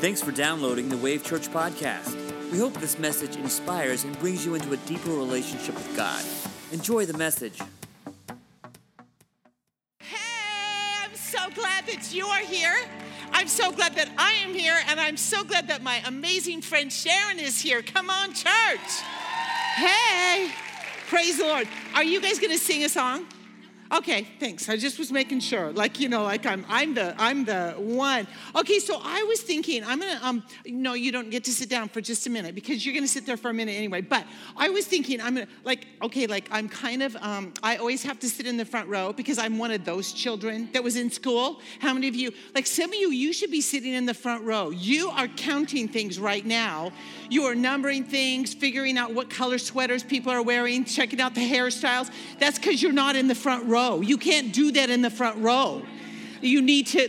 Thanks for downloading the Wave Church podcast. We hope this message inspires and brings you into a deeper relationship with God. Enjoy the message. Hey, I'm so glad that you are here. I'm so glad that I am here, and I'm so glad that my amazing friend Sharon is here. Come on, church. Hey, praise the Lord. Are you guys going to sing a song? Okay, thanks. I just was making sure. I'm the one. Okay, so I was thinking, I'm gonna no, you don't get to sit down for just a minute because you're gonna sit there for a minute anyway. But I was thinking, I'm kind of I always have to sit in the front row because I'm one of those children that was in school. How many of you, some of you should be sitting in the front row. You are counting things right now. You are numbering things, figuring out what color sweaters people are wearing, checking out the hairstyles. That's because you're not in the front row. You can't do that in the front row. You need to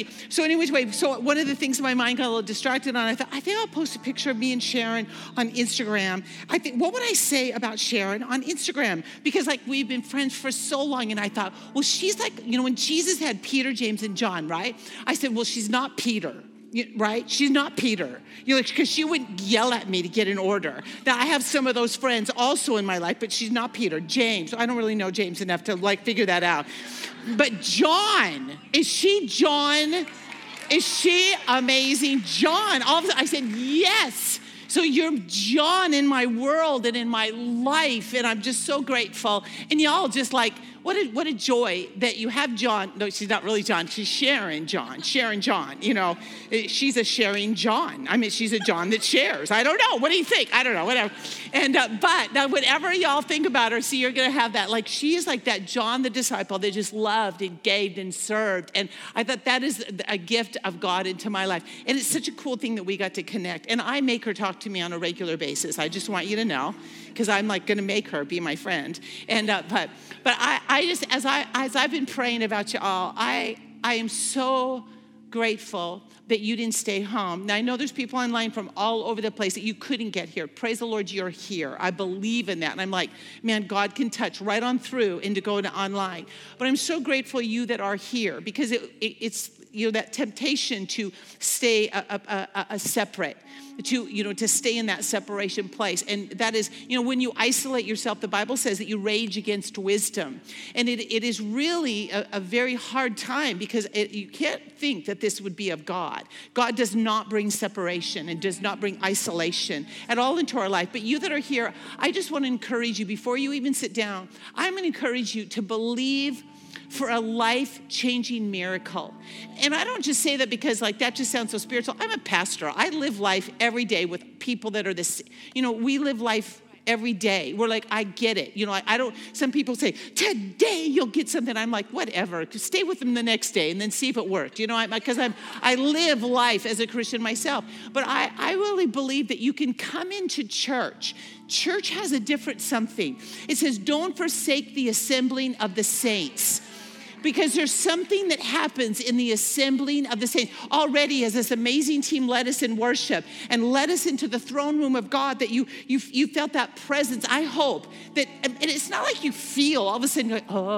so one of the things in my mind got a little distracted on, I think I'll post a picture of me and Sharon on Instagram. I think, what would I say about Sharon on Instagram? Because we've been friends for so long, and I thought, well, she's when Jesus had Peter, James, and John, right? I said, well, she's not Peter. Right? She's not Peter. Because she wouldn't yell at me to get an order. Now, I have some of those friends also in my life, but she's not Peter. James, I don't really know James enough to figure that out. But John, is she John? Is she amazing? John, all of a sudden I said, yes. So you're John in my world and in my life, and I'm just so grateful. And y'all just what a joy that you have John. No, she's not really John. She's Sharon John. Sharon John. She's a sharing John. I mean, she's a John that shares. I don't know. What do you think? I don't know. Whatever. And but now, whatever y'all think about her, see, you're gonna have that. She is like that John the disciple that just loved and gave and served. And I thought that is a gift of God into my life. And it's such a cool thing that we got to connect. And I make her talk to me on a regular basis. I just want you to know, because I'm gonna make her be my friend. And but I just, as I've been praying about you all, I am so grateful that you didn't stay home. Now, I know there's people online from all over the place that you couldn't get here. Praise the Lord, you're here. I believe in that. And I'm like, man, God can touch right on through and to go to online. But I'm so grateful you that are here, because it's that temptation to stay a separate, to stay in that separation place. And that is, when you isolate yourself, the Bible says that you rage against wisdom. And it is really a very hard time, because you can't think that this would be of God. God does not bring separation and does not bring isolation at all into our life. But you that are here, I just want to encourage you, before you even sit down, I'm going to encourage you to believe for a life-changing miracle. And I don't just say that because that just sounds so spiritual. I'm a pastor. I live life every day with people that are this, we live life every day. We're I get it. I don't, some people say, today you'll get something. I'm like, whatever, stay with them the next day and then see if it worked. Because I live life as a Christian myself. But I really believe that you can come into church. Church has a different something. It says, don't forsake the assembling of the saints. Because there's something that happens in the assembling of the saints. Already, as this amazing team led us in worship and led us into the throne room of God, that you felt that presence. I hope that, and it's not like you feel all of a sudden,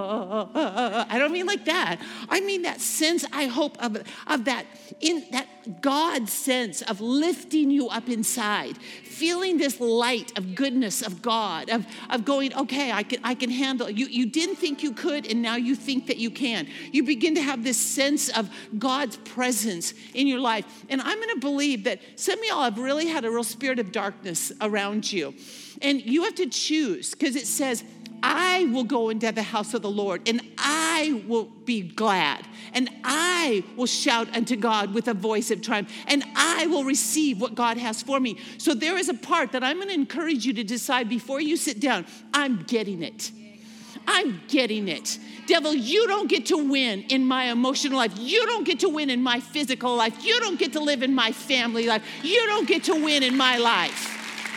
I don't mean like that. I mean that sense, I hope, of that, in that God sense of lifting you up inside, feeling this light of goodness of God, of going, okay, I can handle it. You didn't think you could, and now you think that you can. You begin to have this sense of God's presence in your life. And I'm going to believe that some of y'all have really had a real spirit of darkness around you. And you have to choose, because it says, I will go into the house of the Lord, and I will be glad, and I will shout unto God with a voice of triumph, and I will receive what God has for me. So there is a part that I'm going to encourage you to decide before you sit down. I'm getting it. I'm getting it. Devil, you don't get to win in my emotional life. You don't get to win in my physical life. You don't get to live in my family life. You don't get to win in my life.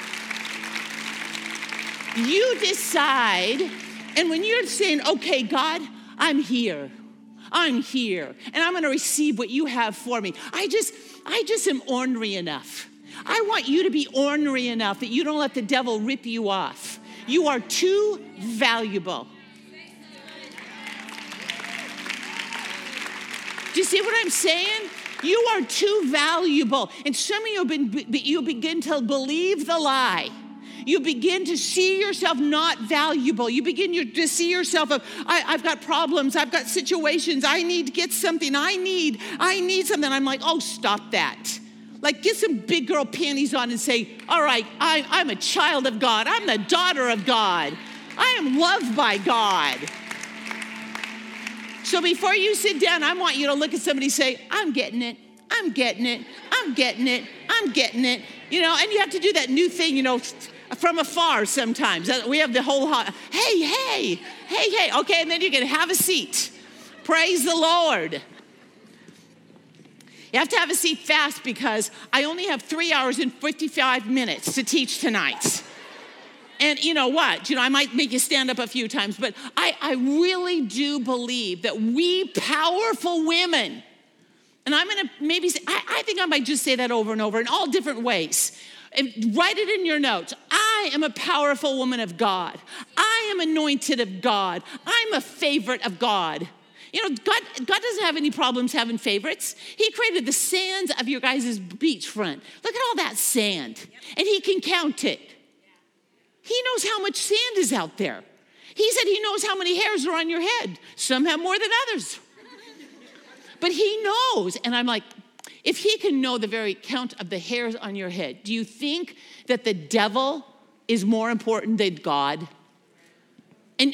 You decide, and when you're saying, okay, God, I'm here, and I'm going to receive what you have for me. I just am ornery enough. I want you to be ornery enough that you don't let the devil rip you off. You are too valuable. Do you see what I'm saying? You are too valuable. And some of you begin to believe the lie. You begin to see yourself not valuable. You begin to see yourself of, I've got problems. I've got situations. I need to get something. I need something. I'm like, oh, stop that. Like, get some big girl panties on and say, all right, I'm a child of God. I'm the daughter of God. I am loved by God. So before you sit down, I want you to look at somebody and say, I'm getting it. I'm getting it. I'm getting it. I'm getting it. You know, and you have to do that new thing, you know, from afar sometimes. We have the whole, hey. Okay, and then you can have a seat. Praise the Lord. You have to have a seat fast because I only have 3 hours and 55 minutes to teach tonight. And you know what? You know, I might make you stand up a few times, but I really do believe that we powerful women, and I'm going to maybe say, I think I might just say that over and over in all different ways. And write it in your notes. I am a powerful woman of God. I am anointed of God. I'm a favorite of God. You know, God doesn't have any problems having favorites. He created the sands of your guys' beachfront. Look at all that sand. And he can count it. He knows how much sand is out there. He said he knows how many hairs are on your head. Some have more than others. But he knows. And I'm like, if he can know the very count of the hairs on your head, do you think that the devil is more important than God? And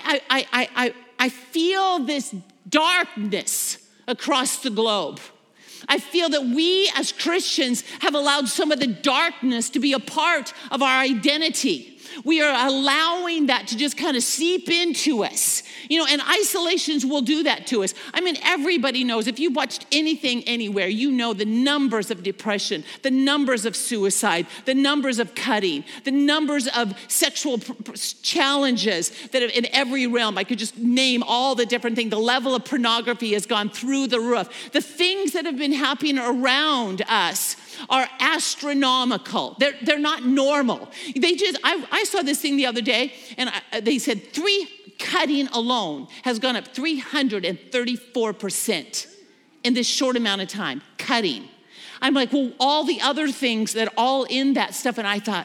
I feel this darkness across the globe. I feel that we as Christians have allowed some of the darkness to be a part of our identity. We are allowing that to just kind of seep into us. You know, and isolations will do that to us. I mean, everybody knows, if you've watched anything anywhere, you know the numbers of depression, the numbers of suicide, the numbers of cutting, the numbers of sexual challenges that have in every realm. I could just name all the different things. The level of pornography has gone through the roof. The things that have been happening around us are astronomical. They're not normal. I saw this thing the other day, and they said cutting alone has gone up 334% in this short amount of time. Cutting. I'm like, well, all the other things that are all in that stuff, and I thought,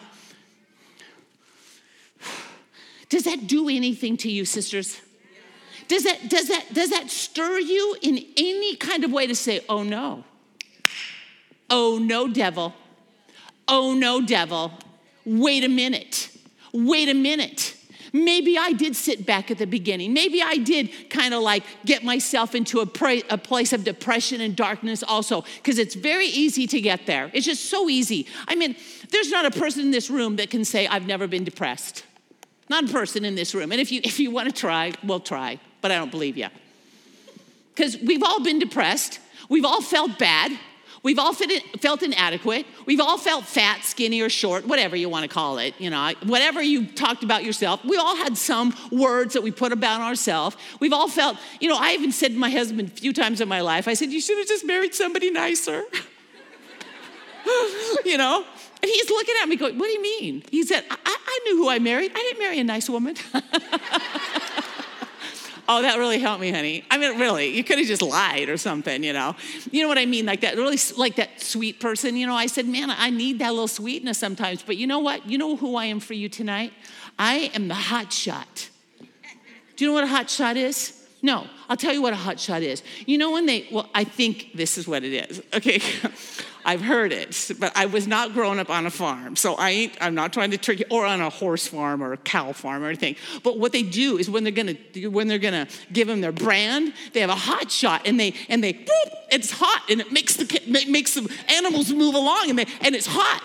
does that do anything to you, sisters? Does that stir you in any kind of way to say, oh no? Oh, no, devil. Oh, no, devil. Wait a minute. Maybe I did sit back at the beginning. Maybe I did kind of like get myself into a place of depression and darkness also, because it's very easy to get there. It's just so easy. I mean, there's not a person in this room that can say, I've never been depressed. Not a person in this room. And if you want to try, we'll try, but I don't believe you. Because we've all been depressed. We've all felt bad. We've all felt inadequate. We've all felt fat, skinny, or short, whatever you want to call it. You know, whatever you talked about yourself. We all had some words that we put about ourselves. We've all felt, you know, I even said to my husband a few times in my life, I said, you should have just married somebody nicer. You know? And he's looking at me going, what do you mean? He said, I knew who I married. I didn't marry a nice woman. Oh, that really helped me, honey. I mean, really, you could have just lied or something, you know. You know what I mean? Like that, really, like that sweet person. You know, I said, man, I need that little sweetness sometimes. But you know what? You know who I am for you tonight? I am the hot shot. Do you know what a hot shot is? No, I'll tell you what a hot shot is. You know when I think this is what it is. Okay, I've heard it, but I was not growing up on a farm, so I'm not trying to trick you, or on a horse farm or a cow farm or anything. But what they do is when they're gonna give them their brand, they have a hot shot, and they boop, it's hot, and it makes the animals move along, and it's hot.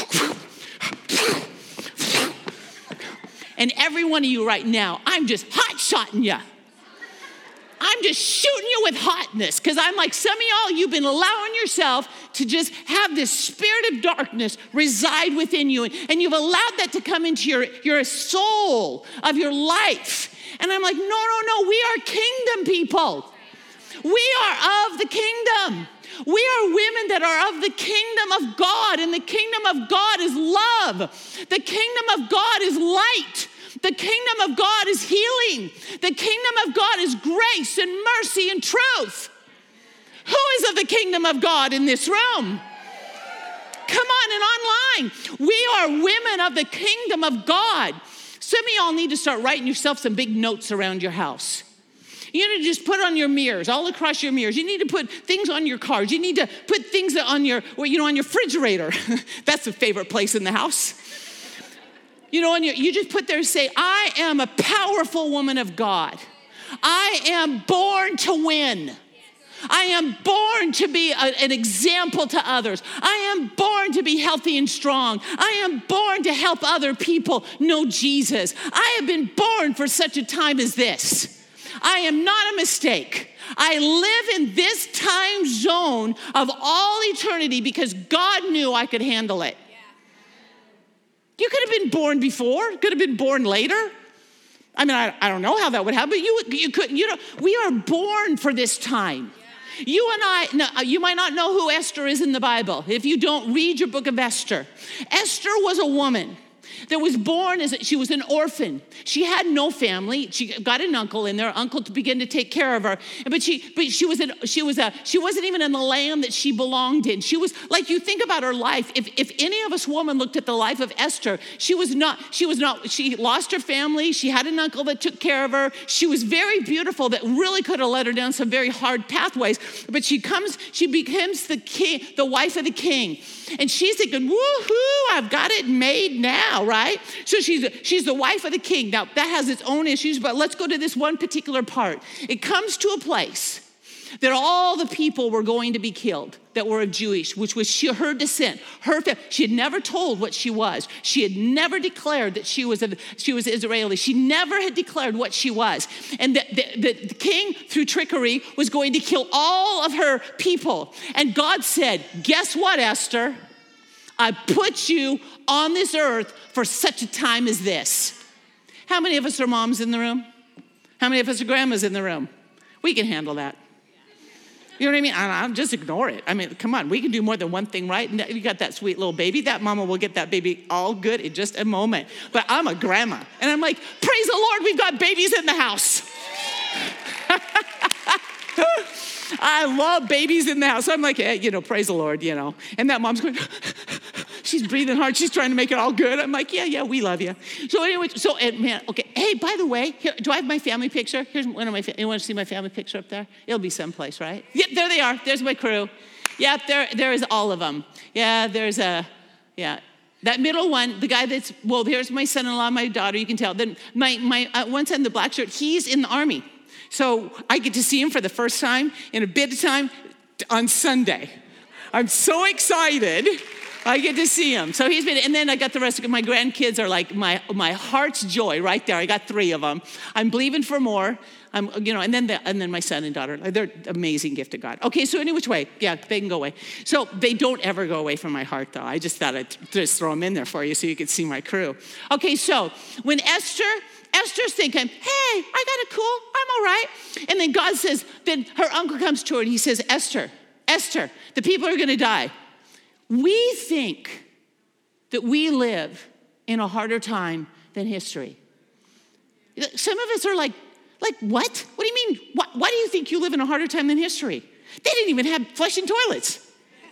And every one of you right now, I'm just hot shotting you. I'm just shooting you with hotness, because I'm like some of y'all, you've been allowing yourself to just have this spirit of darkness reside within you, and you've allowed that to come into your soul of your life. And I'm like, no, we are kingdom people. We are of the kingdom. We are women that are of the kingdom of God, and the kingdom of God is love. The kingdom of God is light. The kingdom of God is healing. The kingdom of God is grace and mercy and truth. the kingdom of God in this room. Come on, and online. We are women of the kingdom of God. Some of y'all need to start writing yourself some big notes around your house. You need to just put on your mirrors, all across your mirrors. You need to put things on your cars. You need to put things on your refrigerator. That's a favorite place in the house. You just put there, say, I am a powerful woman of God. I am born to win. I am born to be an example to others. I am born to be healthy and strong. I am born to help other people know Jesus. I have been born for such a time as this. I am not a mistake. I live in this time zone of all eternity because God knew I could handle it. You could have been born before, could have been born later. I mean, I don't know how that would happen, but you could. We are born for this time. You and I, you might not know who Esther is in the Bible. If you don't, read your book of Esther. Esther was a woman that was born she was an orphan. She had no family. She got an uncle in there, uncle to begin to take care of her. But she wasn't even in the land that she belonged in. She was like, you think about her life. If any of us women looked at the life of Esther, she lost her family. She had an uncle that took care of her. She was very beautiful that really could have led her down some very hard pathways. But she becomes the wife of the king. And she's thinking, woohoo, I've got it made now, right? So she's the wife of the king. Now, that has its own issues, but let's go to this one particular part. It comes to a place that all the people were going to be killed that were of Jewish, which was her descent, her family. She had never told what she was. She had never declared that she was Israeli. She never had declared what she was. And the king, through trickery, was going to kill all of her people. And God said, guess what, Esther? I put you on this earth for such a time as this. How many of us are moms in the room? How many of us are grandmas in the room? We can handle that. You know what I mean? I'll just ignore it. I mean, come on, we can do more than one thing right. And you got that sweet little baby. That mama will get that baby all good in just a moment. But I'm a grandma. And I'm like, praise the Lord, we've got babies in the house. I love babies in the house. So I'm like, hey, praise the Lord, And that mom's going, she's breathing hard. She's trying to make it all good. I'm like, yeah, we love you. So anyway, okay. Hey, by the way, here, do I have my family picture? Here's one of my, you want to see my family picture up there? It'll be someplace, right? Yep, there they are. There's my crew. Yep, there is all of them. Yeah, that middle one, the guy here's my son-in-law, my daughter, you can tell. Then my one son, the black shirt, he's in the Army. So I get to see him for the first time in a bit of time on Sunday. I'm so excited. I get to see him. So he's been, and then I got the rest of my grandkids are like my heart's joy right there. I got 3 of them. I'm believing for more. And then my son and daughter, they're amazing gift of God. Okay, so any which way, yeah, they can go away. So they don't ever go away from my heart though. I just thought I'd just throw them in there for you so you could see my crew. Okay, so when Esther's thinking, hey, I got it cool, I'm all right. And then God says, then her uncle comes to her and he says, Esther, the people are gonna die. We think that we live in a harder time than history. Some of us are like, what? What do you mean? Why do you think you live in a harder time than history? They didn't even have flushing toilets.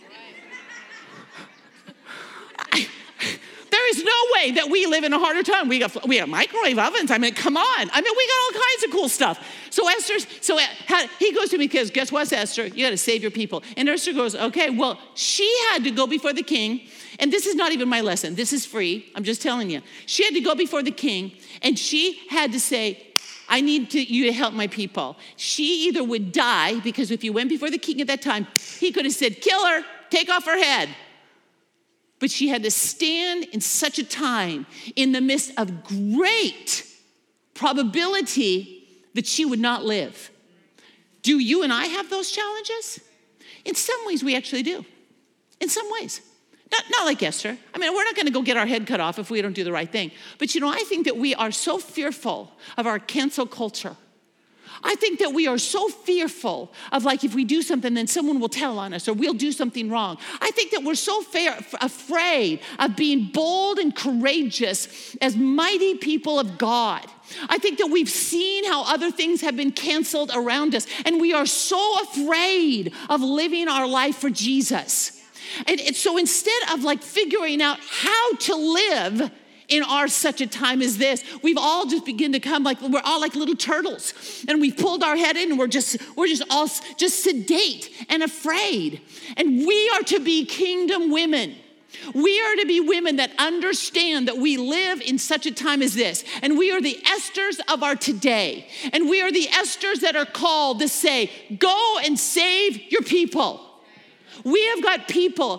There is no way that we live in a harder time. We have microwave ovens. I mean, come on. I mean, we got all kinds of cool stuff. So he goes to me because guess what, Esther? You got to save your people. And Esther goes, okay, well, she had to go before the king. And this is not even my lesson. This is free. I'm just telling you. She had to go before the king and she had to say, I need you to help my people. She either would die because if you went before the king at that time, he could have said, kill her, take off her head. But she had to stand in such a time in the midst of great probability that she would not live. Do you and I have those challenges? In some ways, we actually do. In some ways. Not like Esther. I mean, we're not going to go get our head cut off if we don't do the right thing. But I think that we are so fearful of our cancel culture. I think that we are so fearful of like if we do something, then someone will tell on us or we'll do something wrong. I think that we're so afraid of being bold and courageous as mighty people of God. I think that we've seen how other things have been canceled around us, and we are so afraid of living our life for Jesus. And so instead of like figuring out how to live in our such a time as this, we've all just begin to come like, we're all like little turtles, and we've pulled our head in, and we're just all just sedate and afraid. And we are to be kingdom women. We are to be women that understand that we live in such a time as this. And we are the Esthers of our today. And we are the Esthers that are called to say, go and save your people. We have got people,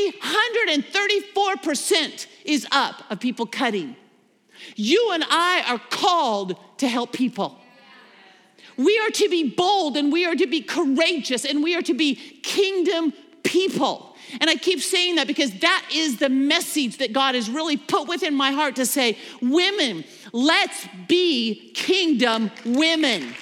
334% is up of people cutting. You and I are called to help people. We are to be bold, and we are to be courageous, and we are to be kingdom people. And I keep saying that because that is the message that God has really put within my heart to say, women, let's be kingdom women.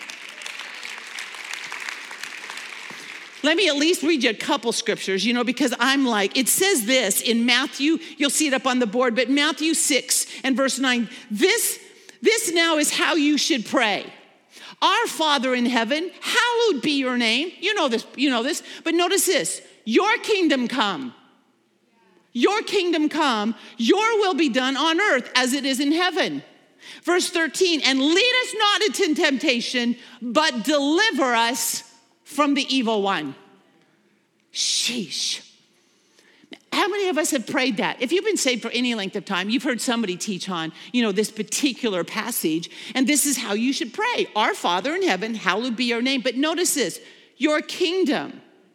Let me at least read you a couple scriptures, because I'm like, it says this in Matthew, you'll see it up on the board, but Matthew 6 and verse 9, this now is how you should pray. Our Father in heaven, hallowed be your name. You know this, but notice this, your kingdom come. Your kingdom come, your will be done on earth as it is in heaven. Verse 13, and lead us not into temptation, but deliver us from the evil one. Sheesh. How many of us have prayed that? If you've been saved for any length of time, you've heard somebody teach on, this particular passage, and this is how you should pray. Our Father in heaven, hallowed be your name. But notice this, your kingdom,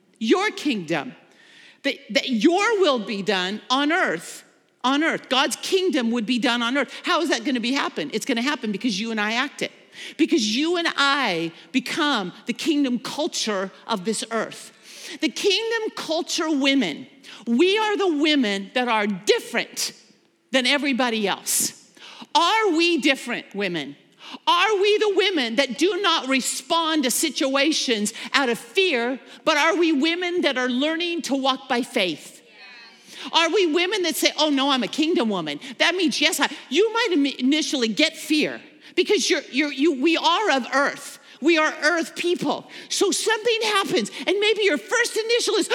that your will be done on earth. On earth. God's kingdom would be done on earth. How is that going to happen? It's going to happen because you and I act it. Because you and I become the kingdom culture of this earth. The kingdom culture women, we are the women that are different than everybody else. Are we different women? Are we the women that do not respond to situations out of fear, but are we women that are learning to walk by faith? Are we women that say, oh no, I'm a kingdom woman? That means, yes, you might initially get fear because we are of earth. We are earth people. So something happens and maybe your first initial is,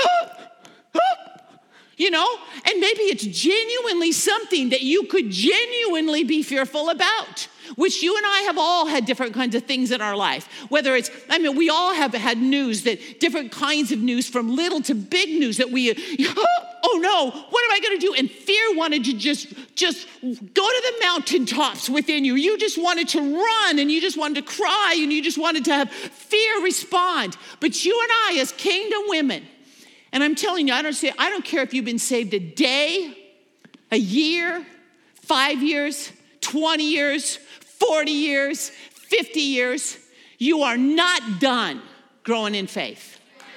and maybe it's genuinely something that you could genuinely be fearful about. Which you and I have all had different kinds of things in our life. Whether it's, we all have had news, that different kinds of news, from little to big news, that we, oh no, what am I going to do? And fear wanted to just go to the mountaintops within you. You just wanted to run, and you just wanted to cry, and you just wanted to have fear respond. But you and I, as kingdom women, and I'm telling you, I don't care if you've been saved a day, a year, 5 years, 20 years, 40 years, 50 years, you are not done growing in faith.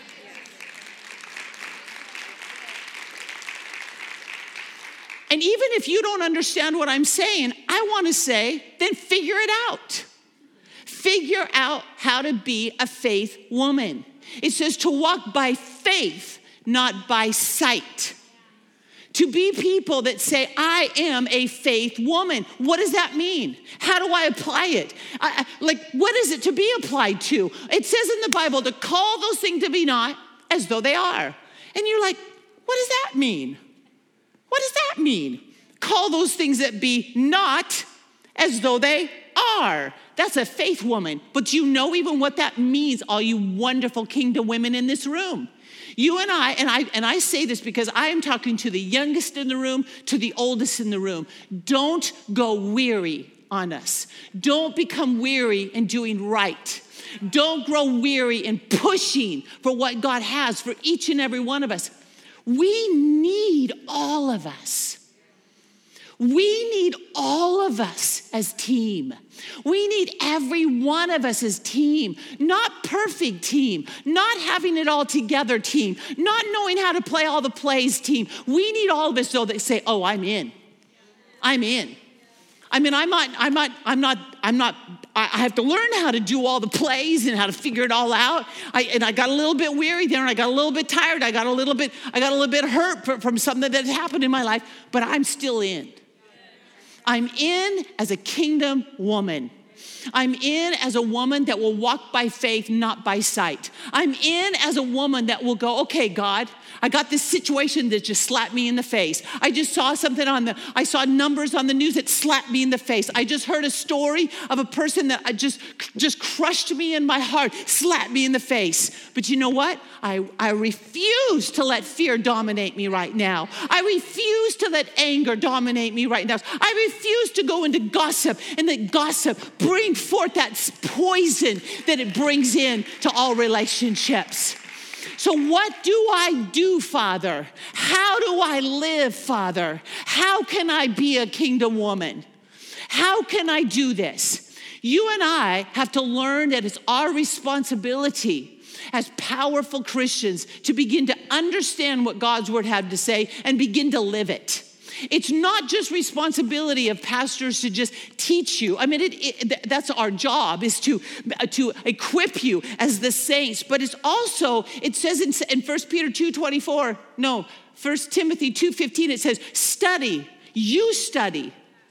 And even if you don't understand what I'm saying, I want to say, then figure it out. Figure out how to be a faith woman. It says to walk by faith, not by sight. To be people that say, I am a faith woman. What does that mean? How do I apply it? What is it to be applied to? It says in the Bible to call those things to be not as though they are. And you're like, what does that mean? What does that mean? Call those things that be not as though they are. That's a faith woman. But you know even what that means, all you wonderful kingdom women in this room. You and I say this because I am talking to the youngest in the room, to the oldest in the room. Don't go weary on us. Don't become weary in doing right. Don't grow weary in pushing for what God has for each and every one of us. We need all of us. We need all of us as team. We need every one of us as team, not perfect team, not having it all together team, not knowing how to play all the plays team. We need all of us though that say, oh, I'm in. I'm in. I'm have to learn how to do all the plays and how to figure it all out. I got a little bit weary there, and I got a little bit tired. I got a little bit hurt from something that happened in my life, but I'm still in. I'm in as a kingdom woman. I'm in as a woman that will walk by faith, not by sight. I'm in as a woman that will go, okay, God, I got this situation that just slapped me in the face. I just saw something I saw numbers on the news that slapped me in the face. I just heard a story of a person that just crushed me in my heart, slapped me in the face. But you know what? I refuse to let fear dominate me right now. I refuse to let anger dominate me right now. I refuse to go into gossip and let gossip bring forth that poison that it brings in to all relationships. So what do I do, Father? How do I live, Father? How can I be a kingdom woman? How can I do this? You and I have to learn that it's our responsibility as powerful Christians to begin to understand what God's word had to say and begin to live it. It's not just responsibility of pastors to just teach you. I mean, that's our job, is to equip you as the saints. But it's also, it says in 1 Peter 2:24, no, 1 Timothy 2:15, it says, study the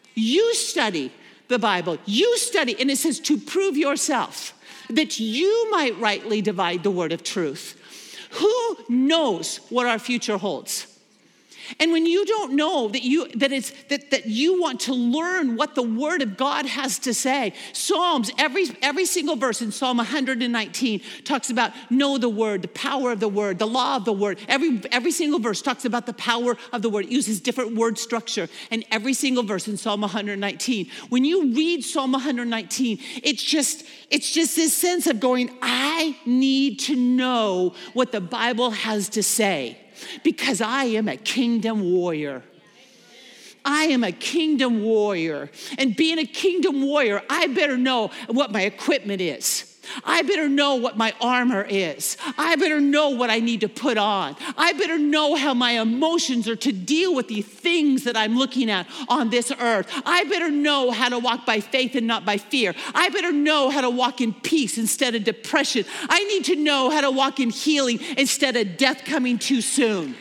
Bible. You study, and it says to prove yourself, that you might rightly divide the word of truth. Who knows what our future holds? And when you don't know that you want to learn what the word of God has to say, Psalms, every single verse in Psalm 119 talks about know the word, the power of the word, the law of the word. Every single verse talks about the power of the word. It uses different word structure. And every single verse in Psalm 119, when you read Psalm 119, it's just this sense of going, I need to know what the Bible has to say. Because I am a kingdom warrior. I am a kingdom warrior. And being a kingdom warrior, I better know what my equipment is. I better know what my armor is. I better know what I need to put on. I better know how my emotions are to deal with the things that I'm looking at on this earth. I better know how to walk by faith and not by fear. I better know how to walk in peace instead of depression. I need to know how to walk in healing instead of death coming too soon.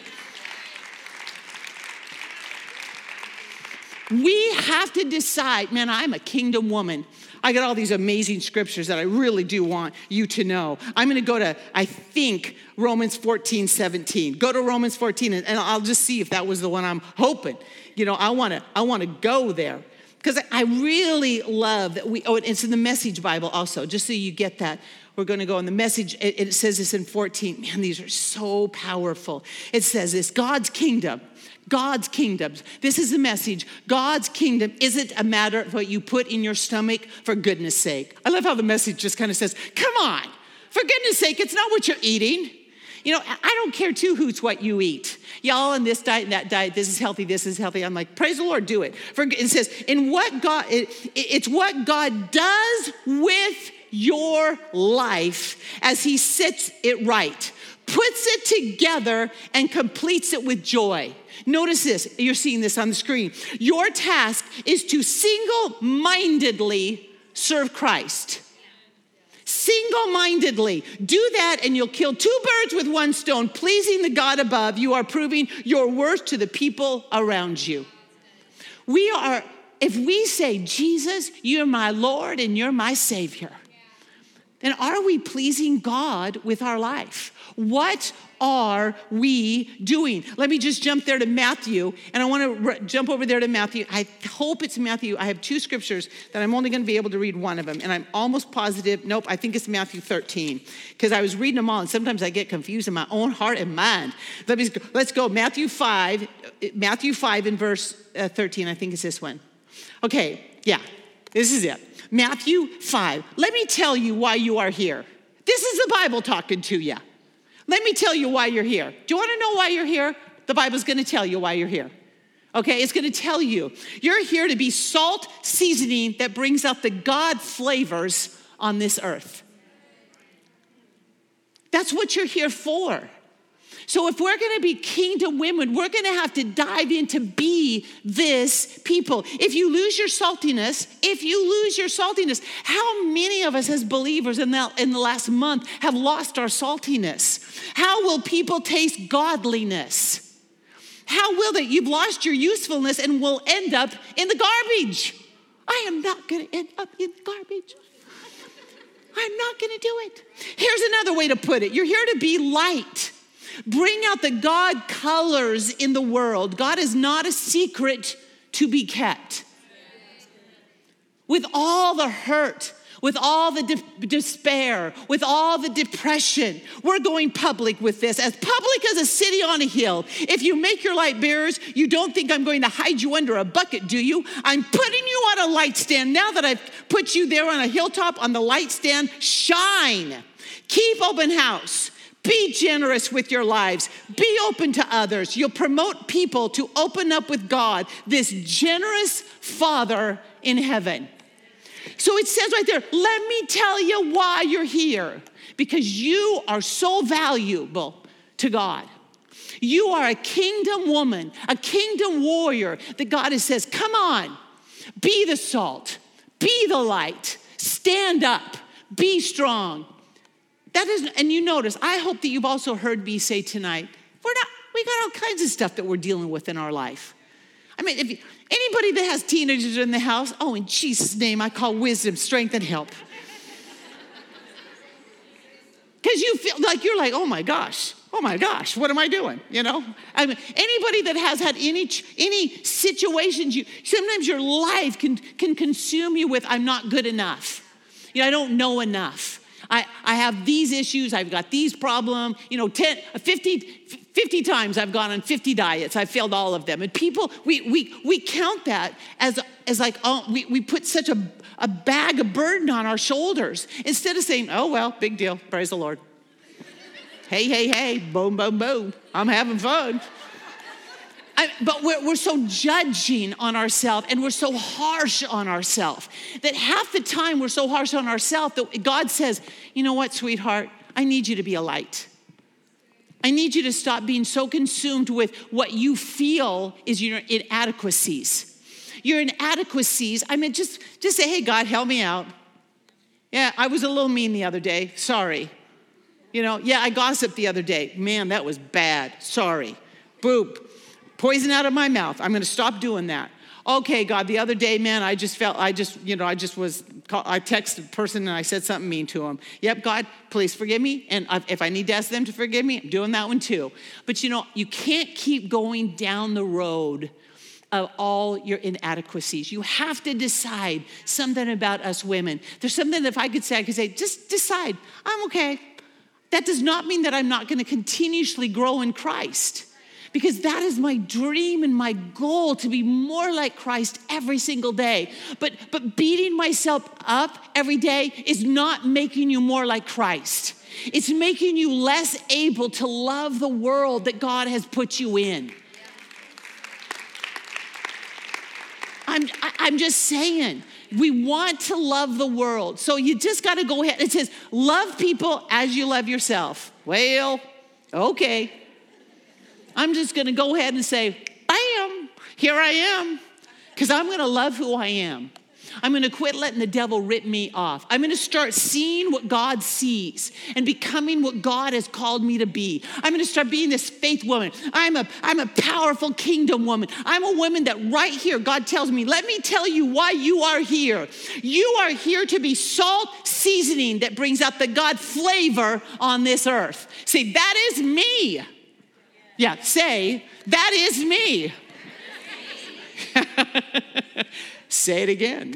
We have to decide, man, I'm a kingdom woman. I got all these amazing scriptures that I really do want you to know. I'm going to go to, I think, Romans 14:17. Go to Romans 14, and I'll just see if that was the one I'm hoping. You know, I want to go there. Because I really love that it's in the Message Bible also, just so you get that. We're going to go in the Message. It says this in 14. Man, these are so powerful. It says this, God's kingdom. This is the Message. God's kingdom isn't a matter of what you put in your stomach, for goodness sake. I love how the Message just kind of says, come on, for goodness sake, it's not what you're eating. You know, I don't care two hoots what you eat. Y'all on this diet and that diet, this is healthy. I'm like, praise the Lord, do it. It says, it's what God does with your life as he sets it right, puts it together, and completes it with joy. Notice this, you're seeing this on the screen. Your task is to single-mindedly serve Christ. Single-mindedly. Do that and you'll kill two birds with one stone, pleasing the God above. You are proving your worth to the people around you. If we say, Jesus, you're my Lord and you're my Savior, then are we pleasing God with our life? What are we doing? Let me just jump there to Matthew, and I want to jump over there to Matthew. I hope it's Matthew. I have two scriptures that I'm only going to be able to read one of them, and I'm almost positive, nope, I think it's Matthew 13, because I was reading them all, and sometimes I get confused in my own heart and mind. Let's go. Matthew 5 in verse 13, I think it's this one. Okay, yeah, this is it. Matthew 5. Let me tell you why you are here. This is the Bible talking to you. Let me tell you why you're here. Do you want to know why you're here? The Bible's going to tell you why you're here. Okay, it's going to tell you. You're here to be salt seasoning that brings out the God flavors on this earth. That's what you're here for. So if we're going to be kingdom women, we're going to have to dive into being be this people. If you lose your saltiness, how many of us as believers in the last month have lost our saltiness? How will people taste godliness? How will they? You've lost your usefulness and will end up in the garbage. I am not going to end up in the garbage. I'm not going to do it. Here's another way to put it. You're here to be light. Bring out the God colors in the world. God is not a secret to be kept. With all the hurt, with all the despair, with all the depression, we're going public with this. As public as a city on a hill. If you make your light bearers, you don't think I'm going to hide you under a bucket, do you? I'm putting you on a light stand. Now that I've put you there on a hilltop on the light stand, shine. Keep open house. Be generous with your lives. Be open to others. You'll promote people to open up with God, this generous Father in heaven. So it says right there, let me tell you why you're here. Because you are so valuable to God. You are a kingdom woman, a kingdom warrior that God says, come on, be the salt, be the light, stand up, be strong. That is, and you notice, I hope that you've also heard me say tonight, we got all kinds of stuff that we're dealing with in our life. I mean, if anybody that has teenagers in the house, oh, in Jesus' name, I call wisdom, strength, and help. Because you feel like you're like, oh my gosh, what am I doing? You know, I mean, anybody that has had any situations, sometimes your life can consume you with, I'm not good enough. You know, I don't know enough. I have these issues. I've got these problems. You know, 50 times I've gone on 50 diets. I've failed all of them. And people, we count that as like, oh, we put such a bag of burden on our shoulders instead of saying, oh, well, big deal. Praise the Lord. Hey, boom, boom, boom. I'm having fun. But we're so judging on ourselves and we're so harsh on ourselves that half the time we're so harsh on ourselves that God says, you know what, sweetheart, I need you to be a light. I need you to stop being so consumed with what you feel is your inadequacies. Your inadequacies, I mean, just say, hey, God, help me out. Yeah, I was a little mean the other day. Sorry. You know, yeah, I gossiped the other day. Man, that was bad. Sorry. Boop. Poison out of my mouth. I'm going to stop doing that. Okay, God, the other day, man, I texted a person and I said something mean to him. Yep, God, please forgive me. And if I need to ask them to forgive me, I'm doing that one too. But you know, you can't keep going down the road of all your inadequacies. You have to decide something about us women. There's something that if I could say, just decide, I'm okay. That does not mean that I'm not going to continuously grow in Christ. Because that is my dream and my goal, to be more like Christ every single day. But beating myself up every day is not making you more like Christ. It's making you less able to love the world that God has put you in. I'm just saying, we want to love the world. So you just got to go ahead. It says, love people as you love yourself. Well, okay. I'm just going to go ahead and say, here I am, because I'm going to love who I am. I'm going to quit letting the devil rip me off. I'm going to start seeing what God sees and becoming what God has called me to be. I'm going to start being this faith woman. I'm a powerful kingdom woman. I'm a woman that right here, God tells me, let me tell you why you are here. You are here to be salt seasoning that brings out the God flavor on this earth. Say, that is me. Yeah, say, that is me. Say it again.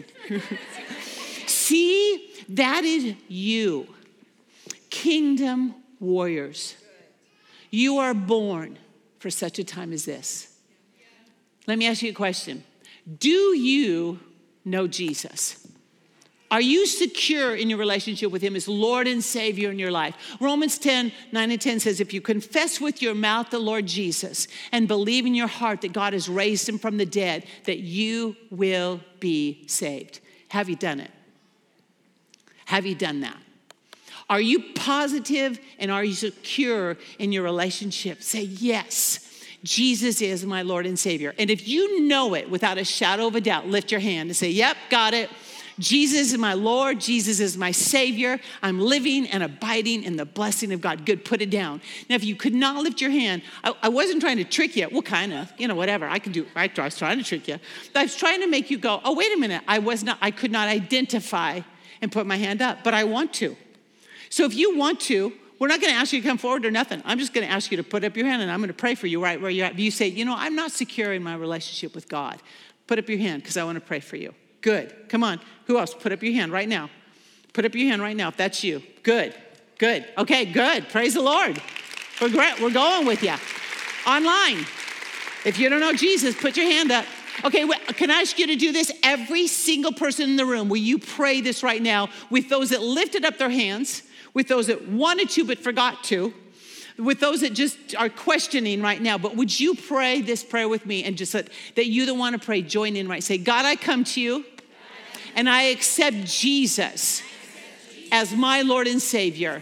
See, that is you. Kingdom warriors. You are born for such a time as this. Let me ask you a question. Do you know Jesus? Are you secure in your relationship with him as Lord and Savior in your life? Romans 10, 9 and 10 says, if you confess with your mouth the Lord Jesus and believe in your heart that God has raised him from the dead, that you will be saved. Have you done it? Have you done that? Are you positive and are you secure in your relationship? Say, yes, Jesus is my Lord and Savior. And if you know it without a shadow of a doubt, lift your hand and say, yep, got it. Jesus is my Lord. Jesus is my Savior. I'm living and abiding in the blessing of God. Good, put it down. Now, if you could not lift your hand, I wasn't trying to trick you. Well, kind of, whatever. I was trying to trick you. But I was trying to make you go, oh, wait a minute. I could not identify and put my hand up, but I want to. So if you want to, we're not going to ask you to come forward or nothing. I'm just going to ask you to put up your hand, and I'm going to pray for you right where you're at. If you say, I'm not secure in my relationship with God, put up your hand because I want to pray for you. Good. Come on. Who else? Put up your hand right now. Put up your hand right now if that's you. Good. Okay, good. Praise the Lord. We're going with you. Online. If you don't know Jesus, put your hand up. Okay, can I ask you to do this? Every single person in the room, will you pray this right now with those that lifted up their hands, with those that wanted to but forgot to, with those that just are questioning right now? But would you pray this prayer with me, and just that you that want to pray, join in, right? Say, God, I come to you and I accept Jesus as my Lord and Savior.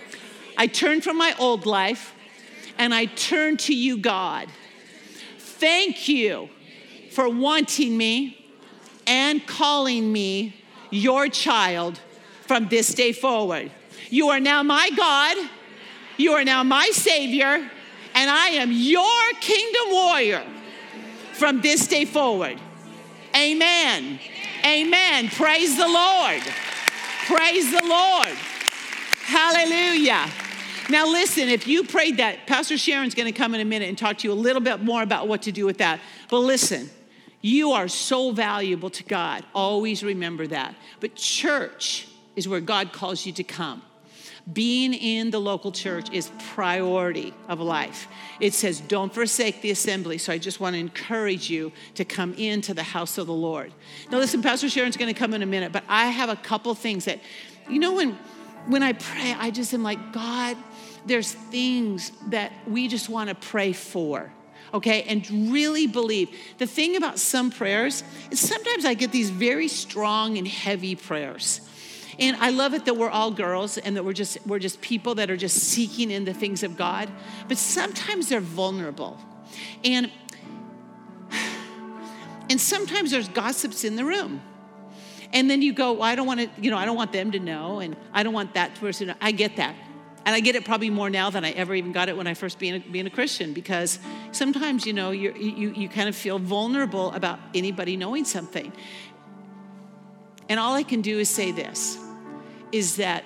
I turn from my old life and I turn to you, God. Thank you for wanting me and calling me your child from this day forward. You are now my God. You are now my Savior, and I am your kingdom warrior from this day forward. Amen. Amen. Praise the Lord. Praise the Lord. Hallelujah. Now listen, if you prayed that, Pastor Sharon's going to come in a minute and talk to you a little bit more about what to do with that. But listen, you are so valuable to God. Always remember that. But church is where God calls you to come. Being in the local church is priority of life. It says, don't forsake the assembly. So I just want to encourage you to come into the house of the Lord. Now listen, Pastor Sharon's going to come in a minute, but I have a couple things that, when I pray, I just am like, God, there's things that we just want to pray for. Okay, and really believe. The thing about some prayers is sometimes I get these very strong and heavy prayers. And I love it that we're all girls and that we're just people that are just seeking in the things of God. But sometimes they're vulnerable. And sometimes there's gossips in the room. And then you go, well, I don't want to, I don't want them to know, and I don't want that person to know. I get that. And I get it probably more now than I ever even got it when I first being a Christian, because sometimes, you kind of feel vulnerable about anybody knowing something. And all I can do is say this, is that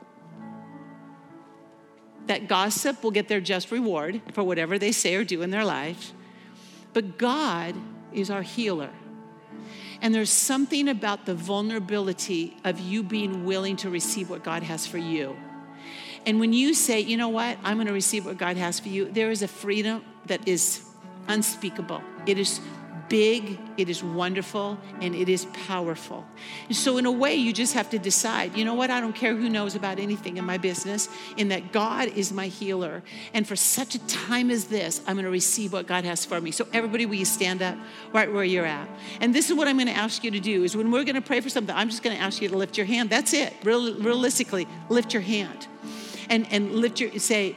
gossip will get their just reward for whatever they say or do in their life. But God is our healer. And there's something about the vulnerability of you being willing to receive what God has for you. And when you say, you know what, I'm going to receive what God has for you, there is a freedom that is unspeakable. It is big, it is wonderful, and it is powerful. And so in a way, you just have to decide, you know what, I don't care who knows about anything in my business, in that God is my healer. And for such a time as this, I'm going to receive what God has for me. So everybody, will you stand up right where you're at? And this is what I'm going to ask you to do, is when we're going to pray for something, I'm just going to ask you to lift your hand. That's it. Realistically, lift your hand. And lift your, say,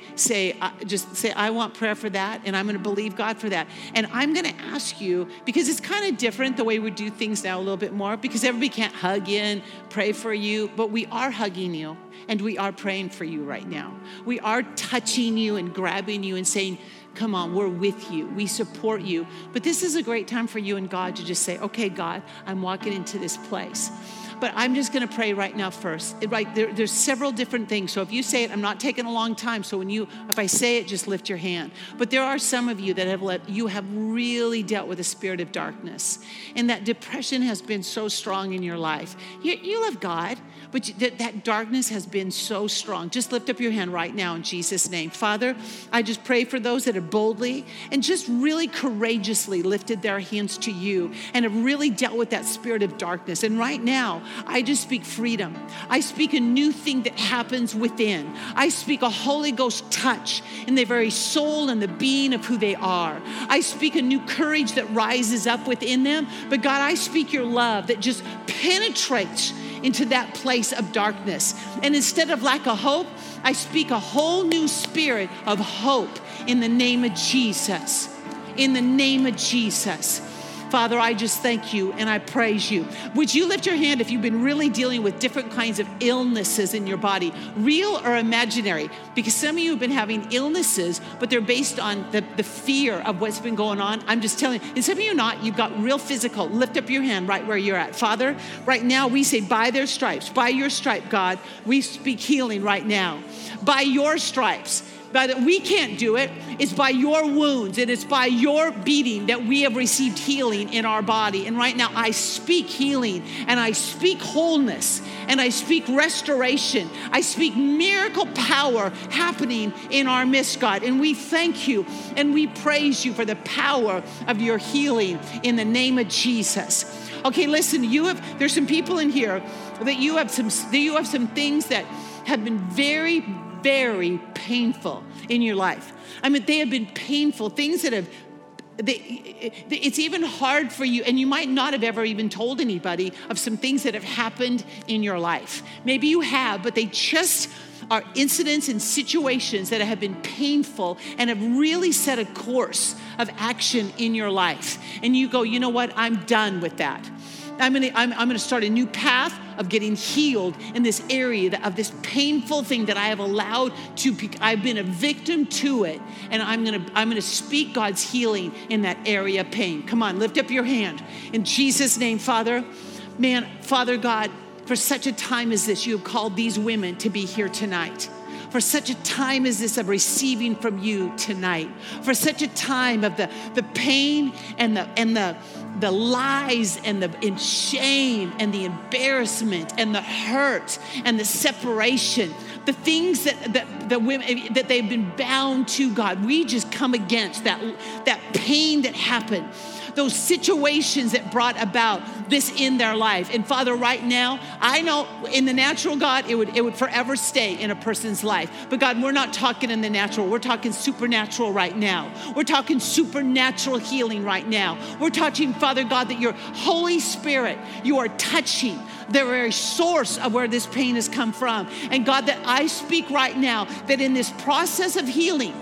I want prayer for that, and I'm going to believe God for that. And I'm going to ask you, because it's kind of different the way we do things now a little bit more, because everybody can't hug you and pray for you, but we are hugging you, and we are praying for you right now. We are touching you and grabbing you and saying, come on, we're with you. We support you. But this is a great time for you and God to just say, okay, God, I'm walking into this place. But I'm just going to pray right now first. There's several different things. So if you say it, I'm not taking a long time. So if I say it, just lift your hand. But there are some of you that have really dealt with a spirit of darkness. And that depression has been so strong in your life. You love God, but that darkness has been so strong. Just lift up your hand right now in Jesus' name. Father, I just pray for those that have boldly and just really courageously lifted their hands to you and have really dealt with that spirit of darkness. And right now, I just speak freedom. I speak a new thing that happens within. I speak a Holy Ghost touch in their very soul and the being of who they are. I speak a new courage that rises up within them. But God, I speak your love that just penetrates into that place of darkness. And instead of lack of hope, I speak a whole new spirit of hope in the name of Jesus. in the name of Jesus. Father, I just thank you and I praise you. Would you lift your hand if you've been really dealing with different kinds of illnesses in your body, real or imaginary? Because some of you have been having illnesses, but they're based on the fear of what's been going on. I'm just telling you. And some of you not, you've got real physical. Lift up your hand right where you're at. Father, right now we say by their stripes, by your stripe, God, we speak healing right now. By your stripes. But we can't do it. It's by your wounds and it's by your beating that we have received healing in our body. And right now I speak healing and I speak wholeness and I speak restoration. I speak miracle power happening in our midst, God. And we thank you and we praise you for the power of your healing in the name of Jesus. Okay, listen, there's some people in here that you have some things that have been very, very painful in your life. I mean, they have been painful, things that it's even hard for you, and you might not have ever even told anybody of some things that have happened in your life. Maybe you have, but they just are incidents and situations that have been painful and have really set a course of action in your life. And you go, you know what? I'm done with that. I'm gonna start a new path of getting healed in this area of this painful thing that I have allowed to be. I've been a victim to it, and I'm gonna speak God's healing in that area of pain. Come on, lift up your hand in Jesus' name, Father. Man, Father God, for such a time as this, you have called these women to be here tonight. For such a time as this of receiving from you tonight. For such a time of the pain and the lies and the shame and the embarrassment and the hurt and the separation, the things that the women that they've been bound to, God, we just come against that pain that happened. Those situations that brought about this in their life. And Father, right now, I know in the natural, God, it would forever stay in a person's life. But God, we're not talking in the natural. We're talking supernatural right now. We're talking supernatural healing right now. We're touching, Father God, that your Holy Spirit, you are touching the very source of where this pain has come from. And God, that I speak right now that in this process of healing,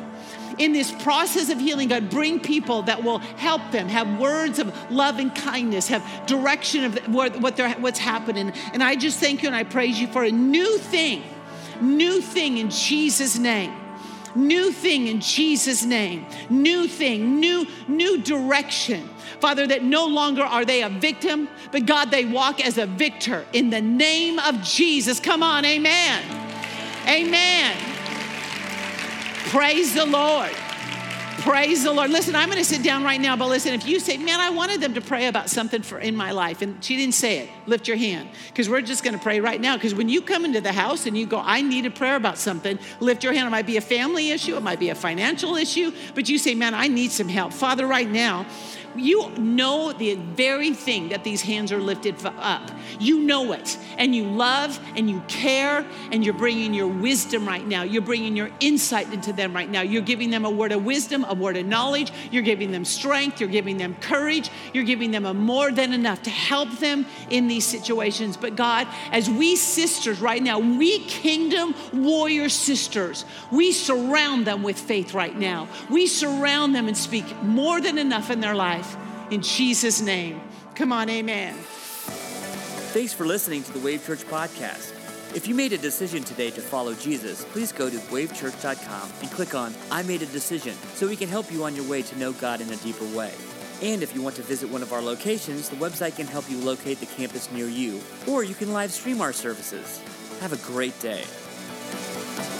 God, bring people that will help them, have words of love and kindness, have direction of what's happening. And I just thank you and I praise you for a new thing in Jesus' name. New thing in Jesus' name. New thing, new direction. Father, that no longer are they a victim, but God, they walk as a victor in the name of Jesus. Come on, amen. Amen. Praise the Lord. Praise the Lord. Listen, I'm going to sit down right now, but listen, if you say, man, I wanted them to pray about something in my life, and she didn't say it, lift your hand, because we're just going to pray right now. Because when you come into the house and you go, I need a prayer about something, lift your hand. It might be a family issue, it might be a financial issue, but you say, man, I need some help. Father, right now, you know the very thing that these hands are lifted up. You know it, and you love, and you care, and you're bringing your wisdom right now. You're bringing your insight into them right now. You're giving them a word of wisdom, a word of knowledge. You're giving them strength. You're giving them courage. You're giving them a more than enough to help them in these situations. But God, as we sisters right now, we kingdom warrior sisters, we surround them with faith right now. We surround them and speak more than enough in their life. In Jesus' name. Come on, amen. Thanks for listening to the Wave Church podcast. If you made a decision today to follow Jesus, please go to wavechurch.com and click on I Made a Decision so we can help you on your way to know God in a deeper way. And if you want to visit one of our locations, the website can help you locate the campus near you, or you can live stream our services. Have a great day.